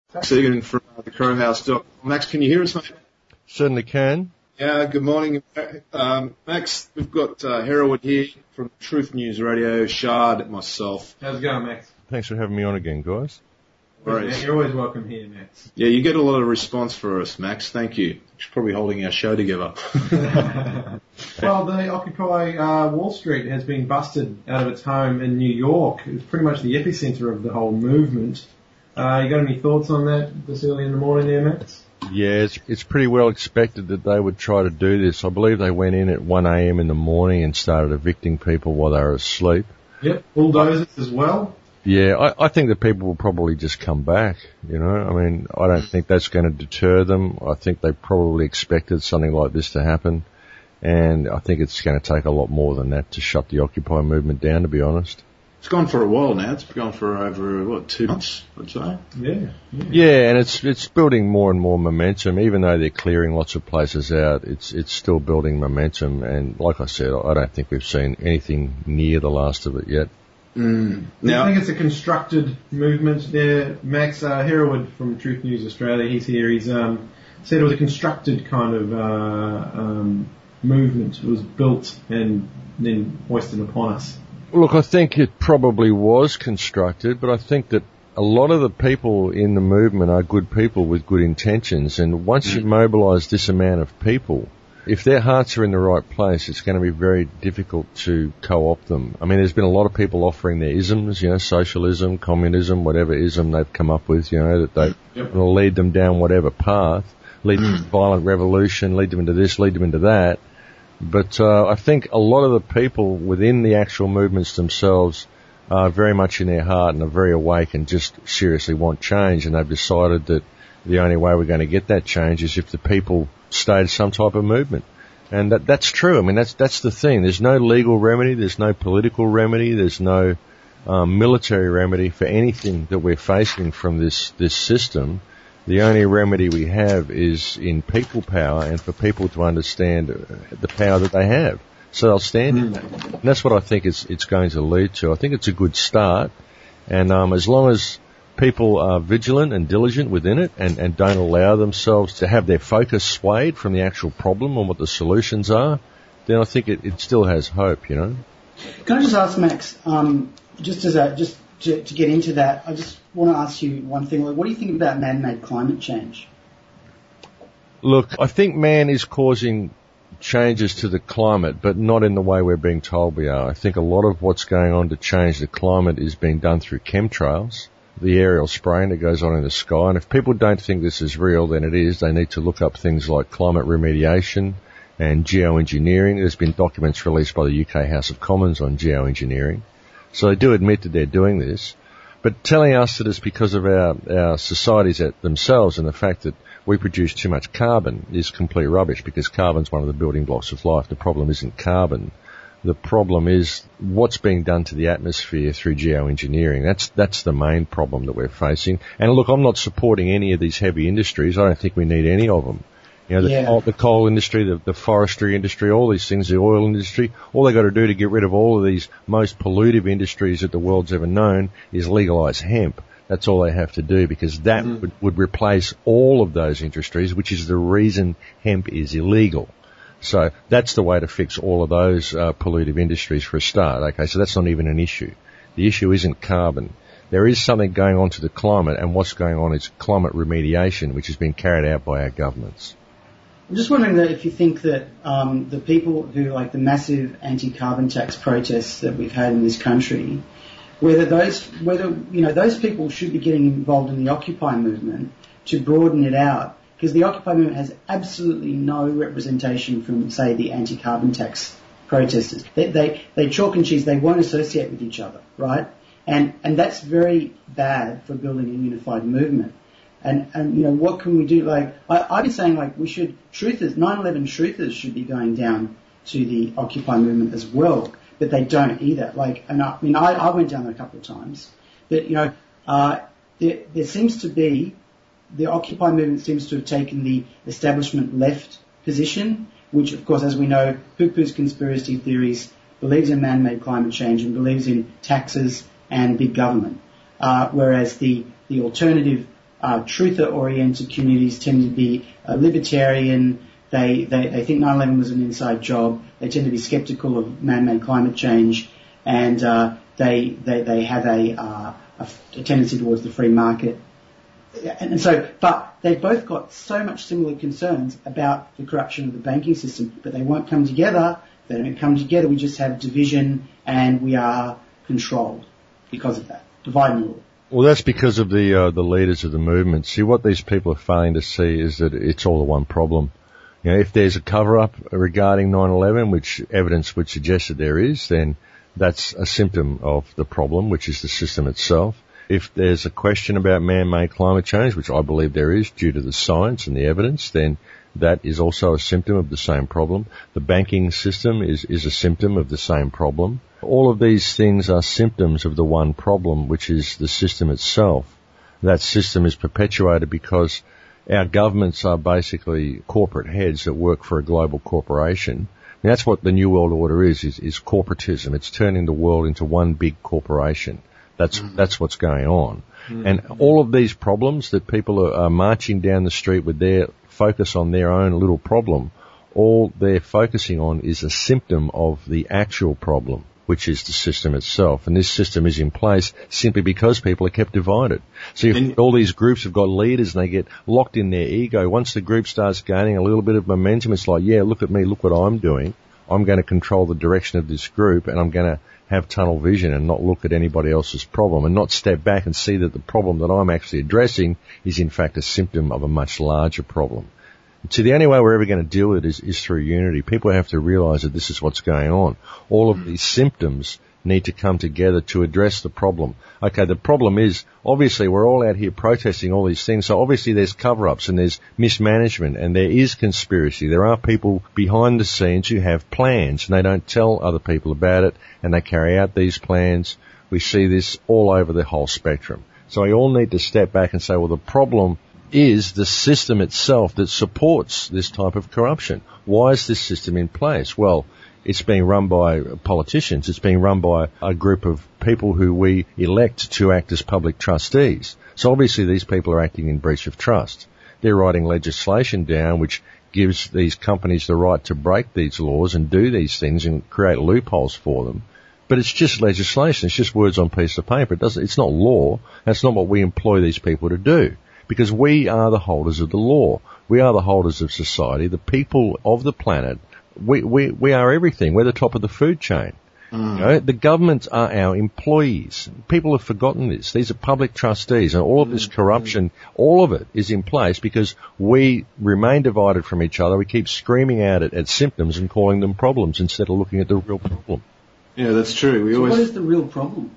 Max Egan from the Crowhouse. Max, can you hear us, mate? Certainly can. Yeah, good morning. Max, we've got Hereward here from Truth News Radio, Shard, myself. How's it going, Max? Thanks for having me on again, guys. You're always welcome here, Max. Yeah, you get a lot of response for us, Max. Thank you. You're probably holding our show together. Well, the Occupy Wall Street has been busted out of its home in New York. It's pretty much the epicenter of the whole movement. You got any thoughts on that this early in the morning there, Max? Yeah, it's pretty well expected that they would try to do this. I believe they went in at 1 a.m. in the morning and started evicting people while they were asleep. Yep, bulldozers as well. Yeah, I think that people will probably just come back, you know. I mean, I don't think that's going to deter them. I think they probably expected something like this to happen. And I think it's going to take a lot more than that to shut the Occupy movement down, to be honest. It's gone for a while now. It's gone for over, 2 months, I'd say? Yeah, and it's building more and more momentum. Even though they're clearing lots of places out, it's still building momentum. And like I said, I don't think we've seen anything near the last of it yet. Now, I think it's a constructed movement there. Max Hereward from Truth News Australia, he's here. He's said it was a constructed kind of movement. It was built and then hoisted upon us. Look, I think it probably was constructed, but I think that a lot of the people in the movement are good people with good intentions. And once you mobilise this amount of people, if their hearts are in the right place, it's going to be very difficult to co-opt them. I mean, there's been a lot of people offering their isms, you know, socialism, communism, whatever ism they've come up with, you know, that they will lead them down whatever path, lead them to violent revolution, lead them into this, lead them into that. But I think a lot of the people within the actual movements themselves are very much in their heart and are very awake and just seriously want change, and they've decided that the only way we're going to get that change is if the people stay some type of movement. And that's true. I mean, that's the thing. There's no legal remedy, there's no political remedy, there's no military remedy for anything that we're facing from this system. The only remedy we have is in people power and for people to understand the power that they have. So they'll stand in that. And that's what I think it's going to lead to. I think it's a good start. And as long as people are vigilant and diligent within it and don't allow themselves to have their focus swayed from the actual problem and what the solutions are, then I think it still has hope, you know. Can I just ask, Max, just to get into that, I just want to ask you one thing. Like, what do you think about man-made climate change? Look, I think man is causing changes to the climate, but not in the way we're being told we are. I think a lot of what's going on to change the climate is being done through chemtrails, the aerial spraying that goes on in the sky. And if people don't think this is real, then it is. They need to look up things like climate remediation and geoengineering. There's been documents released by the UK House of Commons on geoengineering. So they do admit that they're doing this. But telling us that it's because of our societies themselves and the fact that we produce too much carbon is complete rubbish, because carbon's one of the building blocks of life. The problem isn't carbon. The problem is what's being done to the atmosphere through geoengineering. That's the main problem that we're facing. And look, I'm not supporting any of these heavy industries. I don't think we need any of them. You know, the coal industry, the forestry industry, all these things, the oil industry, all they got to do to get rid of all of these most pollutive industries that the world's ever known is legalise hemp. That's all they have to do, because that would replace all of those industries, which is the reason hemp is illegal. So that's the way to fix all of those pollutive industries for a start. Okay, so that's not even an issue. The issue isn't carbon. There is something going on to the climate, and what's going on is climate remediation, which has been carried out by our governments. I'm just wondering that if you think that the people who, like the massive anti-carbon tax protests that we've had in this country, whether those people should be getting involved in the Occupy movement to broaden it out, because the Occupy movement has absolutely no representation from, say, the anti-carbon tax protesters. They chalk and cheese. They won't associate with each other, right? And that's very bad for building a unified movement. And you know, what can we do? Like, I've been saying, like, 9/11 truthers should be going down to the Occupy movement as well, but they don't either. Like, and I went down there a couple of times, but you know, there seems to be, the Occupy movement seems to have taken the establishment left position, which of course, as we know, poo-poos conspiracy theories, believes in man-made climate change and believes in taxes and big government, whereas the alternative truth-oriented communities tend to be libertarian. They think 9/11 was an inside job. They tend to be skeptical of man-made climate change, and they have a tendency towards the free market. And so, but they've both got so much similar concerns about the corruption of the banking system, but they won't come together. They don't come together. We just have division, and we are controlled because of that. Divide and rule. Well, that's because of the leaders of the movement. See, what these people are failing to see is that it's all the one problem. You know, if there's a cover-up regarding 9/11, which evidence would suggest that there is, then that's a symptom of the problem, which is the system itself. If there's a question about man-made climate change, which I believe there is due to the science and the evidence, then that is also a symptom of the same problem. The banking system is a symptom of the same problem. All of these things are symptoms of the one problem, which is the system itself. That system is perpetuated because our governments are basically corporate heads that work for a global corporation. And that's what the New World Order is corporatism. It's turning the world into one big corporation. That's what's going on. And all of these problems that people are marching down the street with their focus on their own little problem, all they're focusing on is a symptom of the actual problem, which is the system itself. And this system is in place simply because people are kept divided. So if all these groups have got leaders and they get locked in their ego, once the group starts gaining a little bit of momentum, it's like, yeah, look at me, look what I'm doing. I'm going to control the direction of this group, and I'm going to have tunnel vision and not look at anybody else's problem and not step back and see that the problem that I'm actually addressing is in fact a symptom of a much larger problem. So the only way we're ever going to deal with it is through unity. People have to realize that this is what's going on. All of these symptoms need to come together to address the problem. Okay, the problem is, obviously, we're all out here protesting all these things, so obviously there's cover-ups and there's mismanagement and there is conspiracy. There are people behind the scenes who have plans and they don't tell other people about it and they carry out these plans. We see this all over the whole spectrum. So we all need to step back and say, well, the problem is the system itself that supports this type of corruption. Why is this system in place? Well, it's being run by politicians. It's being run by a group of people who we elect to act as public trustees. So obviously these people are acting in breach of trust. They're writing legislation down which gives these companies the right to break these laws and do these things and create loopholes for them. But it's just legislation. It's just words on a piece of paper. It's not law. That's not what we employ these people to do. Because we are the holders of the law. We are the holders of society. The people of the planet. We are everything. We're the top of the food chain. You know, the governments are our employees. People have forgotten this. These are public trustees, and all of this corruption, all of it is in place because we remain divided from each other. We keep screaming out at symptoms and calling them problems instead of looking at the real problem. Yeah, that's true. So what is the real problem?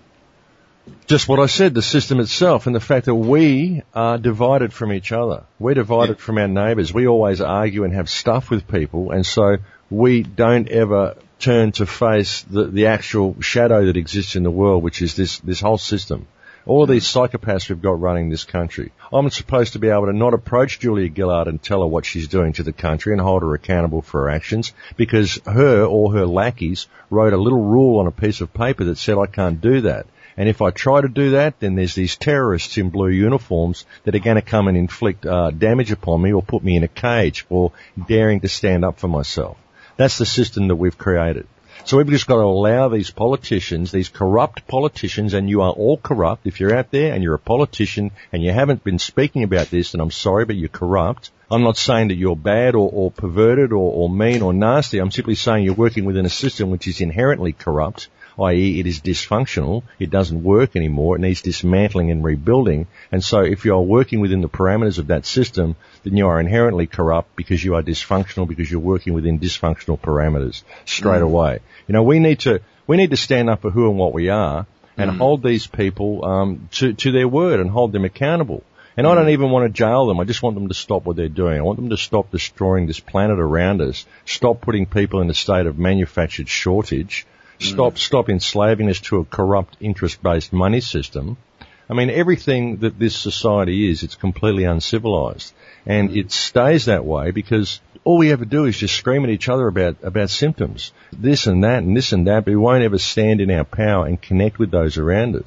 Just what I said, the system itself and the fact that we are divided from each other. We're divided from our neighbours. We always argue and have stuff with people, and so we don't ever turn to face the actual shadow that exists in the world, which is this whole system. All of these psychopaths we've got running this country. I'm supposed to be able to not approach Julia Gillard and tell her what she's doing to the country and hold her accountable for her actions because her or her lackeys wrote a little rule on a piece of paper that said I can't do that. And if I try to do that, then there's these terrorists in blue uniforms that are going to come and inflict damage upon me or put me in a cage for daring to stand up for myself. That's the system that we've created. So we've just got to allow these politicians, these corrupt politicians, and you are all corrupt. If you're out there and you're a politician and you haven't been speaking about this, then I'm sorry, but you're corrupt. I'm not saying that you're bad or perverted or mean or nasty. I'm simply saying you're working within a system which is inherently corrupt, i.e. it is dysfunctional, it doesn't work anymore, it needs dismantling and rebuilding. And so if you are working within the parameters of that system, then you are inherently corrupt because you are dysfunctional, because you're working within dysfunctional parameters straight away. You know, we need to stand up for who and what we are and hold these people to their word and hold them accountable. And I don't even want to jail them. I just want them to stop what they're doing. I want them to stop destroying this planet around us, stop putting people in a state of manufactured shortage, stop enslaving us to a corrupt interest-based money system. I mean, everything that this society is, it's completely uncivilized. And it stays that way because all we ever do is just scream at each other about symptoms. This and that and this and that, but we won't ever stand in our power and connect with those around us.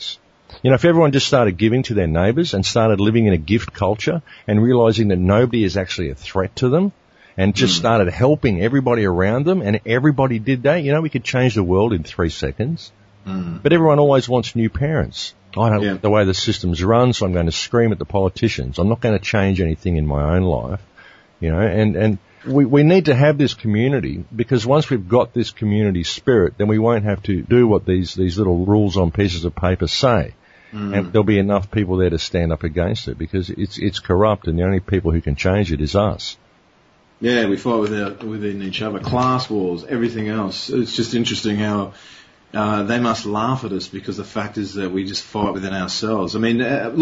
You know, if everyone just started giving to their neighbours and started living in a gift culture and realising that nobody is actually a threat to them and just started helping everybody around them and everybody did that, you know, we could change the world in 3 seconds. But everyone always wants new parents. I don't like the way the system's run, so I'm going to scream at the politicians. I'm not going to change anything in my own life, you know, and we need to have this community, because once we've got this community spirit, then we won't have to do what these little rules on pieces of paper say. And there'll be enough people there to stand up against it, because it's corrupt, and the only people who can change it is us. Yeah, we fight within each other. Class wars, everything else. It's just interesting how they must laugh at us, because the fact is that we just fight within ourselves. I mean,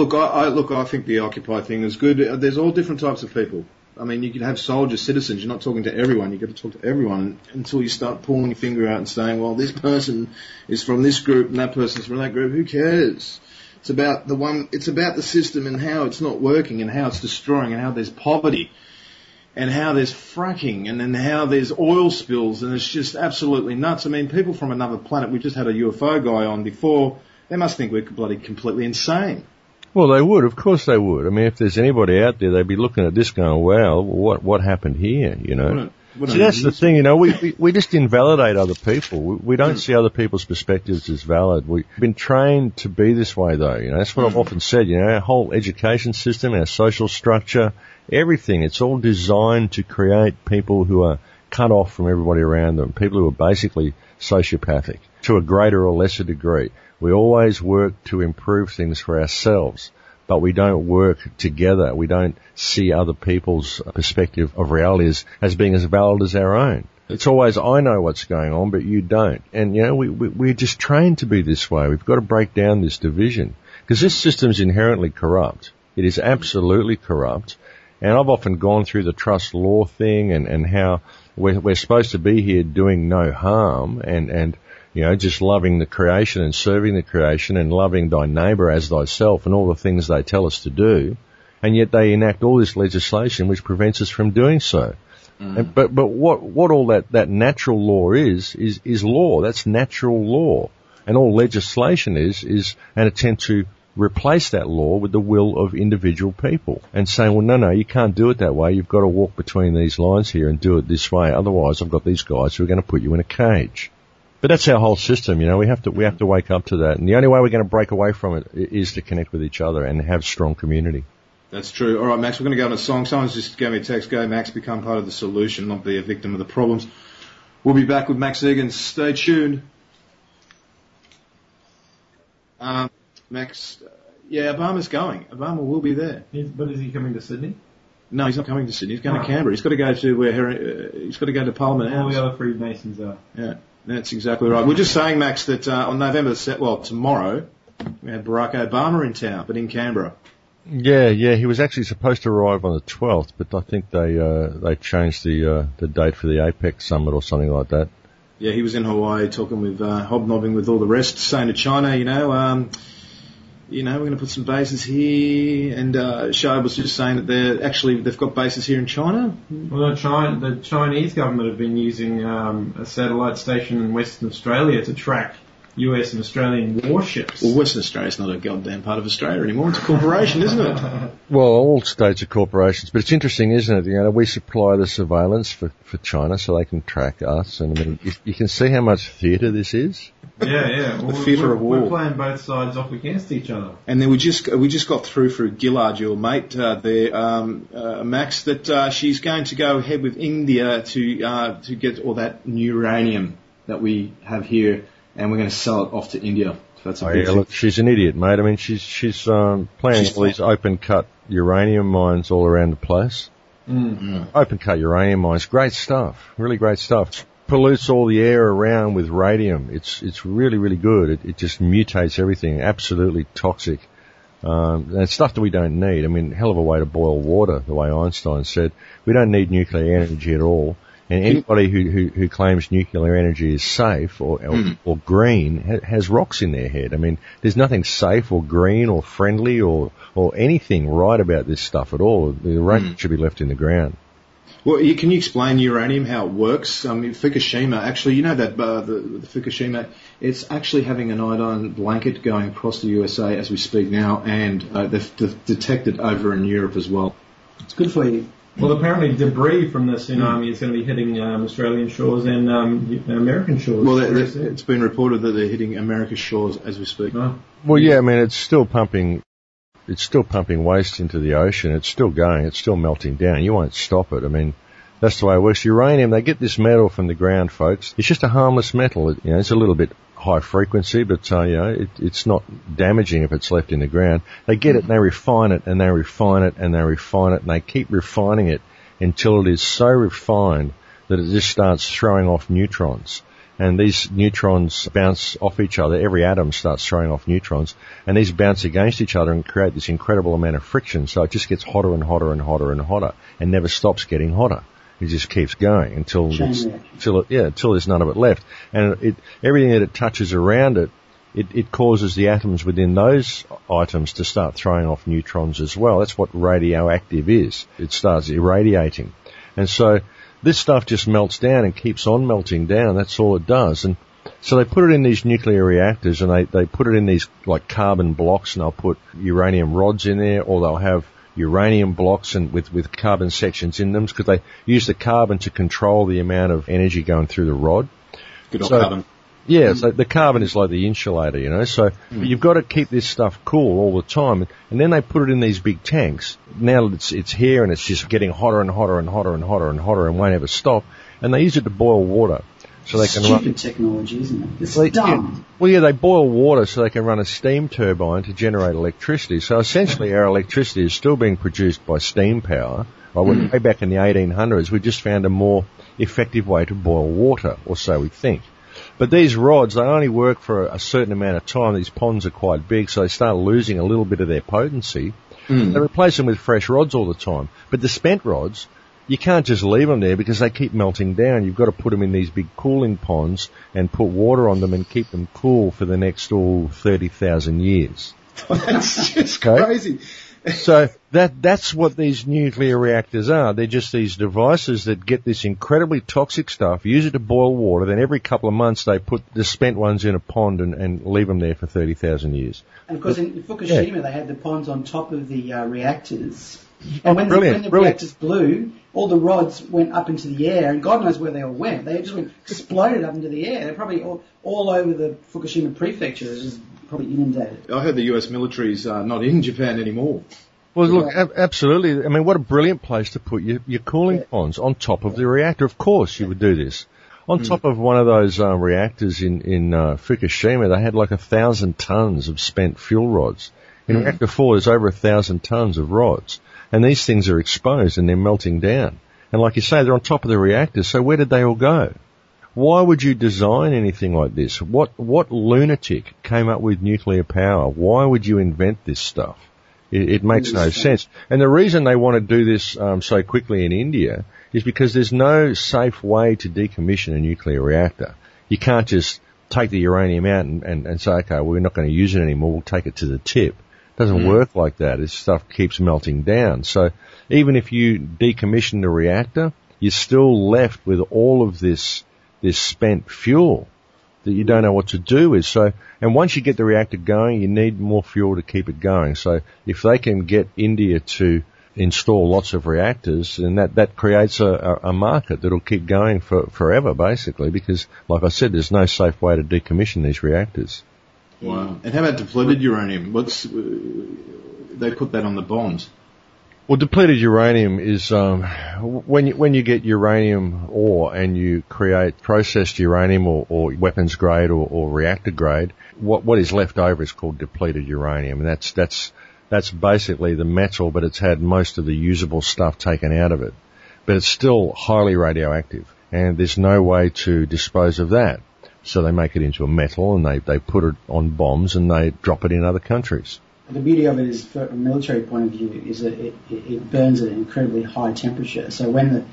I think the Occupy thing is good. There's all different types of people. I mean, you can have soldiers, citizens. You're not talking to everyone. You've got to talk to everyone until you start pulling your finger out and saying, well, this person is from this group and that person's from that group. Who cares? It's about the system and how it's not working and how it's destroying and how there's poverty and how there's fracking and then how there's oil spills, and it's just absolutely nuts. I mean, people from another planet, we just had a UFO guy on before, they must think we're bloody completely insane. Well, they would. Of course they would. I mean, if there's anybody out there, they'd be looking at this going, well, what happened here, you know? See, that's the thing, you know, we just invalidate other people. We don't see other people's perspectives as valid. We've been trained to be this way, though, you know. That's what I've often said, you know, our whole education system, our social structure, everything, it's all designed to create people who are cut off from everybody around them, people who are basically sociopathic to a greater or lesser degree. We always work to improve things for ourselves, but we don't work together. We don't see other people's perspective of reality as being as valid as our own. It's always, I know what's going on, but you don't. And, you know, we're just trained to be this way. We've got to break down this division, because this system's inherently corrupt. It is absolutely corrupt. And I've often gone through the trust law thing and how we're supposed to be here doing no harm and you know, just loving the creation and serving the creation and loving thy neighbour as thyself and all the things they tell us to do. And yet they enact all this legislation which prevents us from doing so. But what all that natural law is law. That's natural law. And all legislation is an attempt to replace that law with the will of individual people and saying, well, no, you can't do it that way. You've got to walk between these lines here and do it this way. Otherwise, I've got these guys who are going to put you in a cage. But that's our whole system, you know. We have to wake up to that. And the only way we're going to break away from it is to connect with each other and have strong community. That's true. All right, Max, we're going to go on a song. Someone's just gave me a text. Go, Max, become part of the solution, not be a victim of the problems. We'll be back with Max Egan. Stay tuned. Max, Obama's going. Obama will be there. But is he coming to Sydney? No, he's not coming to Sydney. He's going to Canberra. He's got to go to he's got to go to Parliament House. All the other Freemasons are. Yeah, that's exactly right. We're just saying, Max, that on November tomorrow, we had Barack Obama in town, but in Canberra. Yeah, he was actually supposed to arrive on the 12th, but I think they changed the date for the APEC summit or something like that. Yeah, he was in Hawaii talking with hobnobbing with all the rest, saying to China, we're going to put some bases here, and Shoaib was just saying that they've got bases here in China. Well, the Chinese government have been using a satellite station in Western Australia to track US and Australian warships. Well, Western Australia's not a goddamn part of Australia anymore. It's a corporation, isn't it? Well, all states are corporations, but it's interesting, isn't it? You know, we supply the surveillance for China so they can track us, and I mean, you can see how much theatre this is. Yeah. Well, the theatre of war. We're playing both sides off against each other. And then we just got through for Gillard, your mate there, Max, that she's going to go ahead with India to get all that new uranium that we have here, and we're going to sell it off to India. So that's look, she's an idiot, mate. I mean, she's planning all these open cut uranium mines all around the place. Open cut uranium mines, great stuff, really great stuff. Pollutes all the air around with radium. It's really, really good. It just mutates everything. Absolutely toxic. And it's stuff that we don't need. I mean, hell of a way to boil water, the way Einstein said. We don't need nuclear energy at all. And anybody who claims nuclear energy is safe or green has rocks in their head. I mean, there's nothing safe or green or friendly or anything right about this stuff at all. The radium should be left in the ground. Well, can you explain uranium, how it works? Fukushima, actually, you know that the Fukushima, it's actually having an iodine blanket going across the USA as we speak now, and they've detected over in Europe as well. It's good for you. Well, apparently debris from the tsunami is going to be hitting Australian shores and American shores. Well, it's been reported that they're hitting America's shores as we speak. Oh. Well, yeah, I mean, it's still pumping waste into the ocean. It's still going. It's still melting down. You won't stop it. I mean, that's the way it works. Uranium, they get this metal from the ground, folks. It's just a harmless metal. It's a little bit high frequency, but, it's not damaging if it's left in the ground. They get it and they refine it and they refine it and they refine it and they keep refining it until it is so refined that it just starts throwing off neutrons. And these neutrons bounce off each other. Every atom starts throwing off neutrons, and these bounce against each other and create this incredible amount of friction. So it just gets hotter and hotter and hotter and hotter, and never stops getting hotter. It just keeps going until there's none of it left. And everything that it touches around it, it causes the atoms within those items to start throwing off neutrons as well. That's what radioactive is. It starts irradiating, and so this stuff just melts down and keeps on melting down. That's all it does. And so they put it in these nuclear reactors, and they put it in these like carbon blocks, and they'll put uranium rods in there, or they'll have uranium blocks and with carbon sections in them, because they use the carbon to control the amount of energy going through the rod. Good old carbon. Yeah, so the carbon is like the insulator, so you've got to keep this stuff cool all the time. And then they put it in these big tanks. Now it's here and it's just getting hotter and hotter and hotter and hotter and hotter and won't ever stop. And they use it to boil water. So they can Stupid technology, isn't it? It's dumb. They boil water so they can run a steam turbine to generate electricity. So essentially our electricity is still being produced by steam power. Way back in the 1800s, we just found a more effective way to boil water, or so we think. But these rods, they only work for a certain amount of time. These ponds are quite big, so they start losing a little bit of their potency. They replace them with fresh rods all the time. But the spent rods, you can't just leave them there because they keep melting down. You've got to put them in these big cooling ponds and put water on them and keep them cool for the next 30,000 years. That's just crazy. So that's what these nuclear reactors are. They're just these devices that get this incredibly toxic stuff, use it to boil water, then every couple of months they put the spent ones in a pond and leave them there for 30,000 years. And of course in Fukushima they had the ponds on top of the reactors. And when the reactors blew, all the rods went up into the air, and God knows where they all went. They just exploded up into the air. They're probably all over the Fukushima prefecture. It was probably inundated. I heard the US military's not in Japan anymore. Well, look, absolutely. I mean, what a brilliant place to put your cooling ponds on top of the reactor. Of course you would do this. On top of one of those reactors in Fukushima, they had like 1,000 tons of spent fuel rods. In reactor 4, there's over 1,000 tons of rods. And these things are exposed and they're melting down. And like you say, they're on top of the reactor, so where did they all go? Why would you design anything like this? What lunatic came up with nuclear power? Why would you invent this stuff? It makes no sense. And the reason they want to do this so quickly in India is because there's no safe way to decommission a nuclear reactor. You can't just take the uranium out and say, okay, well, we're not going to use it anymore, we'll take it to the tip. It doesn't work like that. This stuff keeps melting down. So even if you decommission the reactor, you're still left with all of this spent fuel that you don't know what to do with. So, and once you get the reactor going, you need more fuel to keep it going. So if they can get India to install lots of reactors, then that creates a market that'll keep going forever, basically, because, like I said, there's no safe way to decommission these reactors. Wow. And how about depleted uranium? They put that on the bombs. Well, depleted uranium is when you get uranium ore and you create processed uranium or weapons grade or reactor grade, what is left over is called depleted uranium, and that's basically the metal, but it's had most of the usable stuff taken out of it. But it's still highly radioactive, and there's no way to dispose of that. So they make it into a metal and they put it on bombs and they drop it in other countries. The beauty of it is, from a military point of view, is that it burns at an incredibly high temperature. So when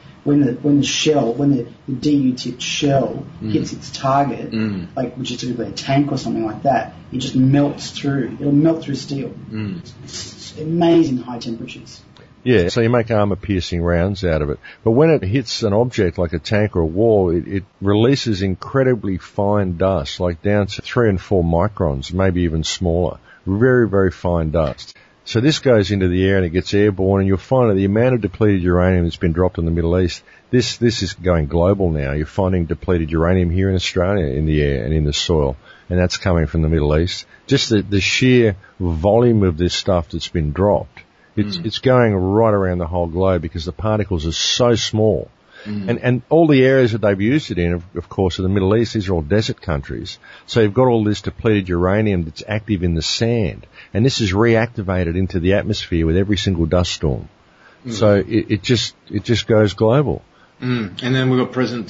the DU-tipped shell hits its target, which is typically a tank or something like that, it just melts through. It'll melt through steel. It's amazing high temperatures. Yeah, so you make armor-piercing rounds out of it. But when it hits an object like a tank or a wall, it releases incredibly fine dust, like down to 3 and 4 microns, maybe even smaller. Very, very fine dust. So this goes into the air and it gets airborne, and you'll find that the amount of depleted uranium that's been dropped in the Middle East, this is going global now. You're finding depleted uranium here in Australia in the air and in the soil, and that's coming from the Middle East. Just the sheer volume of this stuff that's been dropped. It's going right around the whole globe because the particles are so small. And all the areas that they've used it in, of course, in the Middle East, these are all desert countries. So you've got all this depleted uranium that's active in the sand. And this is reactivated into the atmosphere with every single dust storm. So it just goes global. And then we've got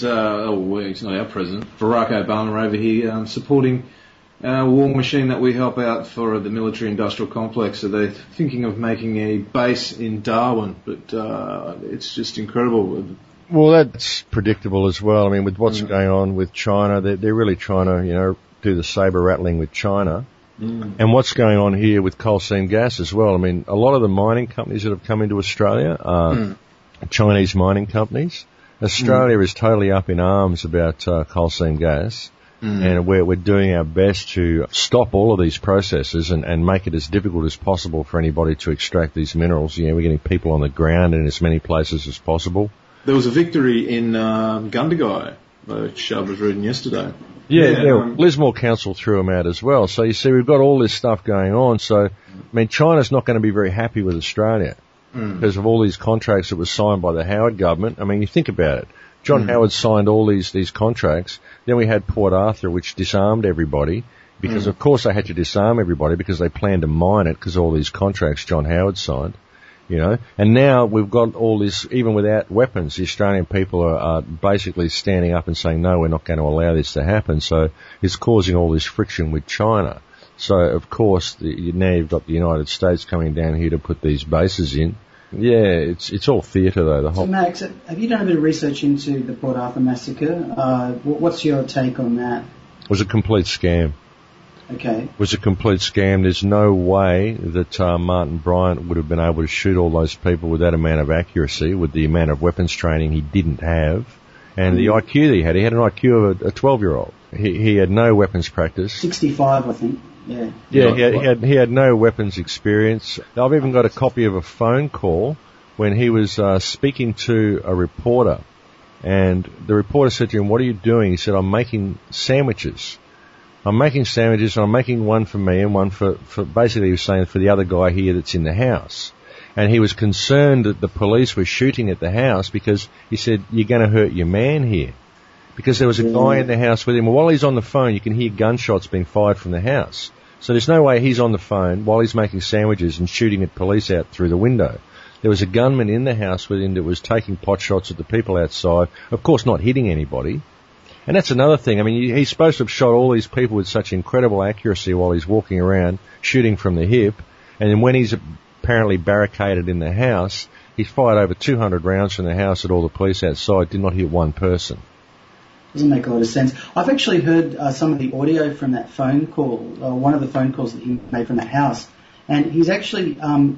it's not our president, Barack Obama over here supporting war machine that we help out for the military-industrial complex. So they're thinking of making a base in Darwin, but it's just incredible. Well, that's predictable as well. I mean, with what's going on with China, they're really trying to, do the saber rattling with China. And what's going on here with coal seam gas as well. I mean, a lot of the mining companies that have come into Australia are Chinese mining companies. Australia is totally up in arms about coal seam gas. And we're doing our best to stop all of these processes and make it as difficult as possible for anybody to extract these minerals. We're getting people on the ground in as many places as possible. There was a victory in Gundagai, which I was reading yesterday. Yeah, Lismore Council threw them out as well. So you see, we've got all this stuff going on. So, I mean, China's not going to be very happy with Australia because of all these contracts that were signed by the Howard government. I mean, you think about it. John Howard signed all these contracts. Then we had Port Arthur, which disarmed everybody because, of course, they had to disarm everybody because they planned to mine it because all these contracts John Howard signed. And now we've got all this, even without weapons, the Australian people are basically standing up and saying, no, we're not going to allow this to happen. So it's causing all this friction with China. So, of course, now you've got the United States coming down here to put these bases in. Yeah, it's all theatre, though. So, Max, have you done a bit of research into the Port Arthur massacre? What's your take on that? It was a complete scam. Okay. It was a complete scam. There's no way that Martin Bryant would have been able to shoot all those people with that amount of accuracy, with the amount of weapons training he didn't have, and the IQ that he had. He had an IQ of a 12-year-old. He had no weapons practice. 65, I think. Yeah. Yeah, he had no weapons experience. I've even got a copy of a phone call when he was speaking to a reporter, and the reporter said to him, "What are you doing?" He said, "I'm making sandwiches. I'm making sandwiches, and I'm making one for me and one for basically he was saying for the other guy here that's in the house." And he was concerned that the police were shooting at the house because he said, "You're going to hurt your man here." Because there was a guy in the house with him. While he's on the phone, you can hear gunshots being fired from the house. So there's no way he's on the phone while he's making sandwiches and shooting at police out through the window. There was a gunman in the house with him that was taking pot shots at the people outside, of course not hitting anybody. And that's another thing. I mean, he's supposed to have shot all these people with such incredible accuracy while he's walking around, shooting from the hip. And then when he's apparently barricaded in the house, he fired over 200 rounds from the house at all the police outside, did not hit one person. Doesn't make a lot of sense. I've actually heard some of the audio from that phone call, one of the phone calls that he made from that house. And he's actually,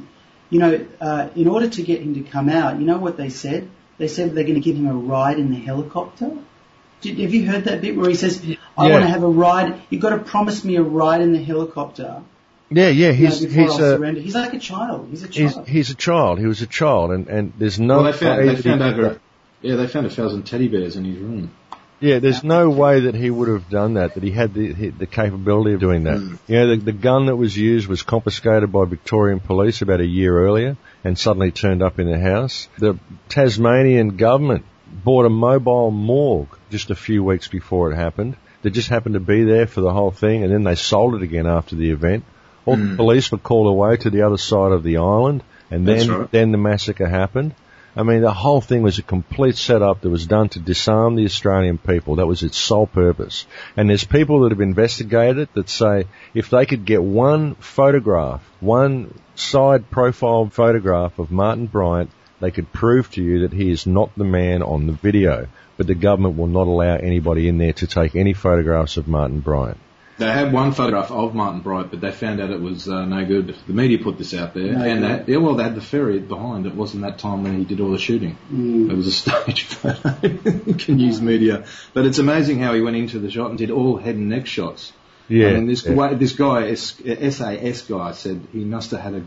in order to get him to come out, you know what they said? They said they're going to give him a ride in the helicopter. Have you heard that bit where he says, I want to have a ride, you've got to promise me a ride in the helicopter? Yeah, he's like a child. He's a child. He's a child. He was a child, and there's no. Well, they found 1,000 teddy bears in his room. Yeah, there's no way that he would have done that he had the capability of doing that. The gun that was used was confiscated by Victorian police about a year earlier and suddenly turned up in the house. The Tasmanian government bought a mobile morgue just a few weeks before it happened. They just happened to be there for the whole thing, and then they sold it again after the event. All the police were called away to the other side of the island, and then the massacre happened. I mean, the whole thing was a complete setup that was done to disarm the Australian people. That was its sole purpose. And there's people that have investigated it that say if they could get one photograph, one side profile photograph of Martin Bryant, they could prove to you that he is not the man on the video. But the government will not allow anybody in there to take any photographs of Martin Bryant. They had one photograph of Martin Bryant, but they found out it was no good. The media put this out there, they had the ferry behind. It wasn't that time when he did all the shooting. It was a stage photo. You can use media, but it's amazing how he went into the shot and did all head and neck shots. Yeah, I mean, this guy, SAS guy, said he must have been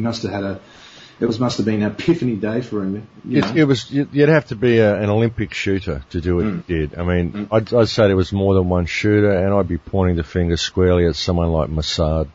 an epiphany day for him. You'd have to be an Olympic shooter to do what he did. I mean, I'd say there was more than one shooter, and I'd be pointing the finger squarely at someone like Mossad.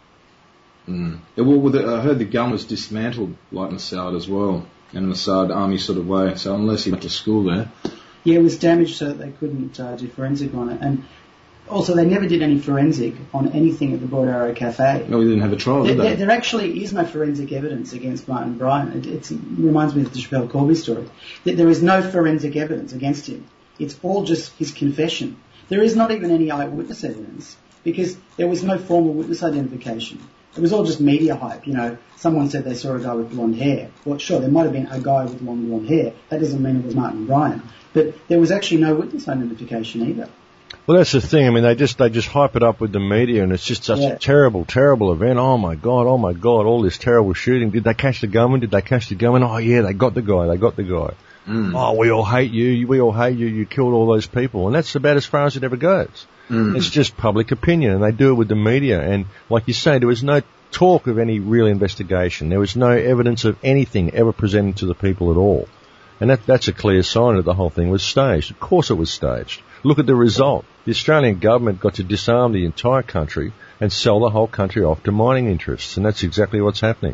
Well, I heard the gun was dismantled like Mossad as well, in a Mossad army sort of way. So unless he went to school there. Yeah, it was damaged so that they couldn't do forensic on it. And also, they never did any forensic on anything at the Broad Arrow Cafe. No, we didn't have a trial, did they? There actually is no forensic evidence against Martin Bryant. It reminds me of the Chappelle Corby story. There is no forensic evidence against him. It's all just his confession. There is not even any eyewitness evidence because there was no formal witness identification. It was all just media hype. Someone said they saw a guy with blonde hair. Well, sure, there might have been a guy with long blonde hair. That doesn't mean it was Martin Bryant. But there was actually no witness identification either. Well, that's the thing. I mean, they just hype it up with the media, and it's just such a terrible, terrible event. Oh my God, all this terrible shooting. Did they catch the gunman? Oh yeah, they got the guy. Oh, we all hate you. You killed all those people. And that's about as far as it ever goes. It's just public opinion, and they do it with the media. And like you say, there was no talk of any real investigation. There was no evidence of anything ever presented to the people at all. And that's a clear sign that the whole thing was staged. Of course it was staged. Look at the result. The Australian government got to disarm the entire country and sell the whole country off to mining interests, and that's exactly what's happening.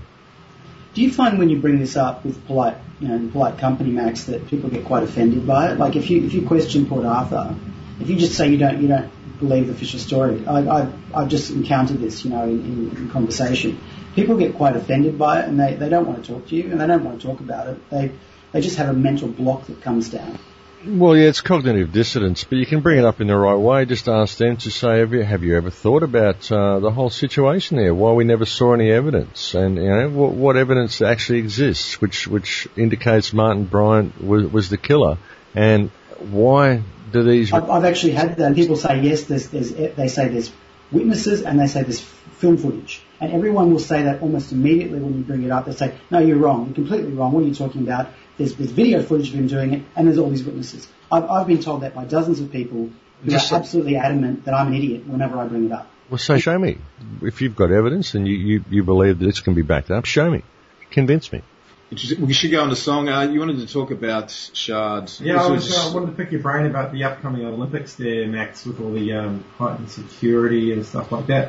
Do you find when you bring this up with polite company, Max, that people get quite offended by it? Like if you question Port Arthur, if you just say you don't believe the Fisher story, I've just encountered this, in conversation. People get quite offended by it, and they don't want to talk to you, and they don't want to talk about it. They just have a mental block that comes down. Well, yeah, it's cognitive dissonance, but you can bring it up in the right way. Just ask them to say, have you ever thought about the whole situation there? Why we never saw any evidence, and what evidence actually exists, which indicates Martin Bryant was the killer, and why do these? I've actually had that. People say yes. They say there's witnesses, and they say there's film footage, and everyone will say that almost immediately when you bring it up. They say, no, you're wrong. You're completely wrong. What are you talking about? There's video footage of him doing it, and there's all these witnesses. I've been told that by dozens of people who are absolutely adamant that I'm an idiot whenever I bring it up. Well, so show me. If you've got evidence and you believe that it's going to be backed up, show me. Convince me. We should go on to song. You wanted to talk about Shard. Yeah, I wanted to pick your brain about the upcoming Olympics there, Max, with all the heightened security and stuff like that.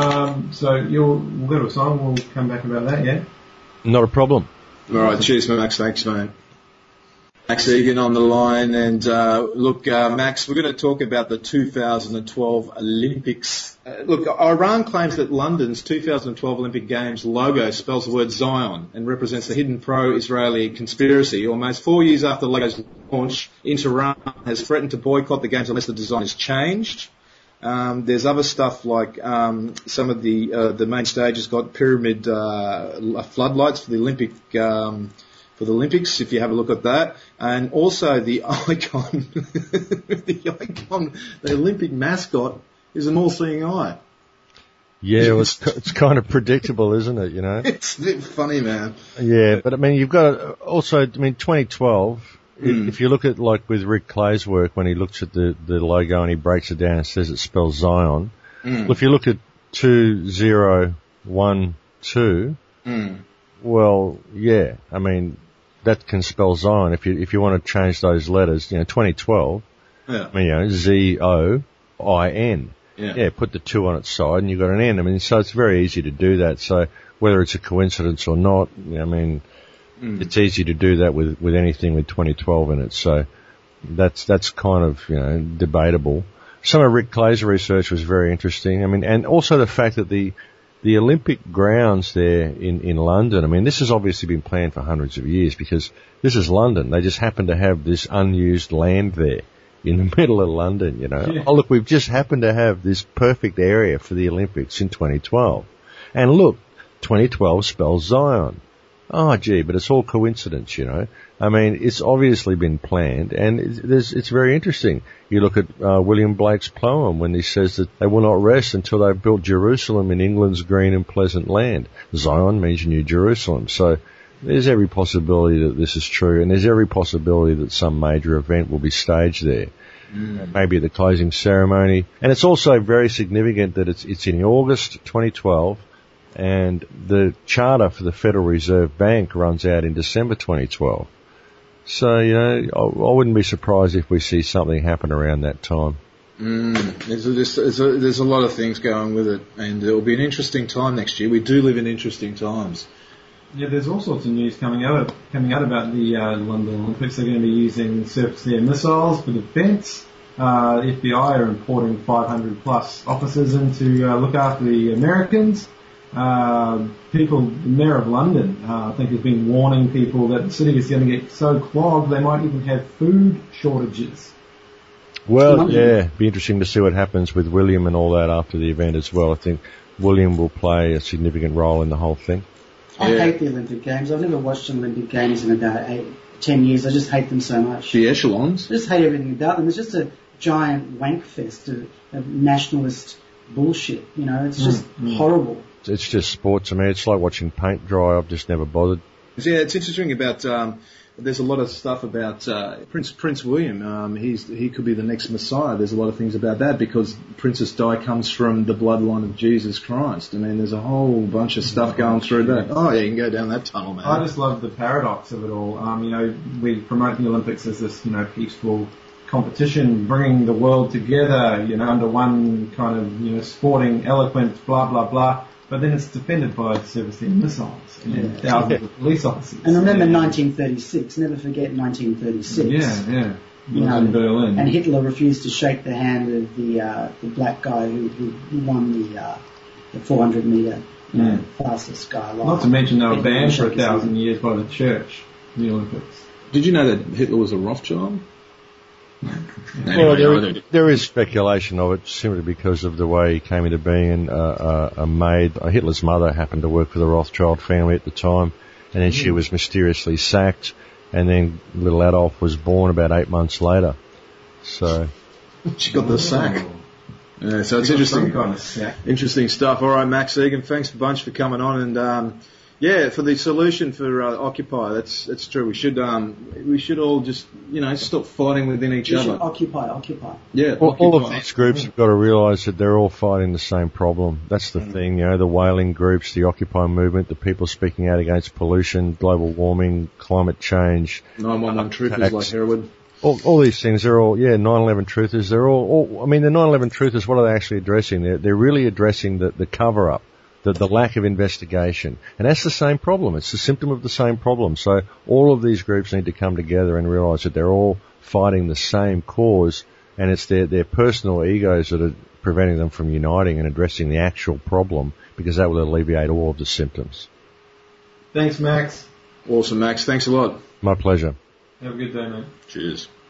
So we'll go to a song. We'll come back about that, yeah? Not a problem. All right, cheers, Max. Thanks, mate. Max Egan on the line, and Max, we're going to talk about the 2012 Olympics. Iran claims that London's 2012 Olympic Games logo spells the word Zion and represents the hidden pro-Israeli conspiracy. Almost 4 years after the logo's launch, Tehran has threatened to boycott the Games unless the design is changed. There's other stuff like some of the main stage has got pyramid floodlights for the Olympics, if you have a look at that, and also the icon, the Olympic mascot is an all-seeing eye. Yeah, it's kind of predictable, isn't it? It's a bit funny, man. Yeah, but I mean, you've got to also, 2012. If you look at, like, with Rick Clay's work, when he looks at the logo and he breaks it down and says it spells Zion. Well, if you look at 2012, well, yeah, I mean, that can spell Zion if you want to change those letters. 2012, yeah. I mean, Z-O-I-N. Yeah, put the 2 on its side and you've got an N. I mean, so it's very easy to do that. So whether it's a coincidence or not, I mean, it's easy to do that with anything with 2012 in it. So that's kind of, debatable. Some of Rick Clay's research was very interesting. I mean, and also the fact that the Olympic grounds there in London, I mean, this has obviously been planned for hundreds of years because this is London. They just happen to have this unused land there in the middle of London, Yeah. Oh, look, we've just happened to have this perfect area for the Olympics in 2012. And look, 2012 spells Zion. oh gee, but it's all coincidence, you know. I mean, it's obviously been planned, and it's very interesting. You look at William Blake's poem when he says that they will not rest until they've built Jerusalem in England's green and pleasant land. Zion means New Jerusalem. So there's every possibility that this is true, and there's every possibility that some major event will be staged there. Maybe the closing ceremony. And it's also very significant that it's in August 2012, and the charter for the Federal Reserve Bank runs out in December 2012. So, you know, I wouldn't be surprised if we see something happen around that time. There's a lot of things going with it, and it'll be an interesting time next year. We do live in interesting times. Yeah, there's all sorts of news coming out about the London Olympics. They're going to be using surface-to-air missiles for defence. The FBI are importing 500 plus officers in to look after the Americans. The Mayor of London, I think, has been warning people that the city is going to get so clogged they might even have food shortages. Well, yeah, it'd be interesting to see what happens with William and all that after the event as well. I think William will play a significant role in the whole thing. I hate the Olympic Games. I've never watched an Olympic Games in about 10 years. I just hate them so much. The echelons? I just hate everything about them. It's just a giant wank fest of nationalist bullshit. You know, it's just horrible. It's just sport to me. It's like watching paint dry. I've just never bothered. Yeah, it's interesting about, there's a lot of stuff about Prince William. He could be the next Messiah. There's a lot of things about that because Princess Di comes from the bloodline of Jesus Christ. I mean, there's a whole bunch of stuff going through that. Oh, yeah, you can go down that tunnel, man. I just love the paradox of it all. You know, we promote the Olympics as this, you know, peaceful competition, bringing the world together, you know, under one kind of, you know, sporting, eloquent, blah, blah, blah. But then it's defended by surface-to-air missiles and thousands of police officers. And remember 1936. Never forget 1936. Yeah. You know, in Berlin. And Hitler refused to shake the hand of the black guy who won the 400-meter fastest guy alive. Not to mention they were banned for 1,000 years by the church, the Olympics. Did you know that Hitler was a Rothschild? Well, there is speculation of it simply because of the way he came into being. A maid, Hitler's mother, happened to work for the Rothschild family at the time, and then she was mysteriously sacked, and then little Adolf was born about 8 months later. So she got the sack. Yeah, so it's interesting. Kind of sack. Interesting stuff. All right, Max Egan, thanks a bunch for coming on, and for the solution for Occupy, that's true. We should all just, you know, stop fighting within each other. Occupy. Yeah. All of these groups have got to realise that they're all fighting the same problem. That's the thing, you know, the whaling groups, the Occupy movement, the people speaking out against pollution, global warming, climate change. 911 truthers like Hereward. All these things, they're all, 9/11 truthers, they're all, I mean, the 9/11 truthers, what are they actually addressing? They're really addressing the cover-up. The lack of investigation. And that's the same problem. It's a symptom of the same problem. So all of these groups need to come together and realise that they're all fighting the same cause, and it's their personal egos that are preventing them from uniting and addressing the actual problem, because that will alleviate all of the symptoms. Thanks, Max. Awesome, Max. Thanks a lot. My pleasure. Have a good day, mate. Cheers.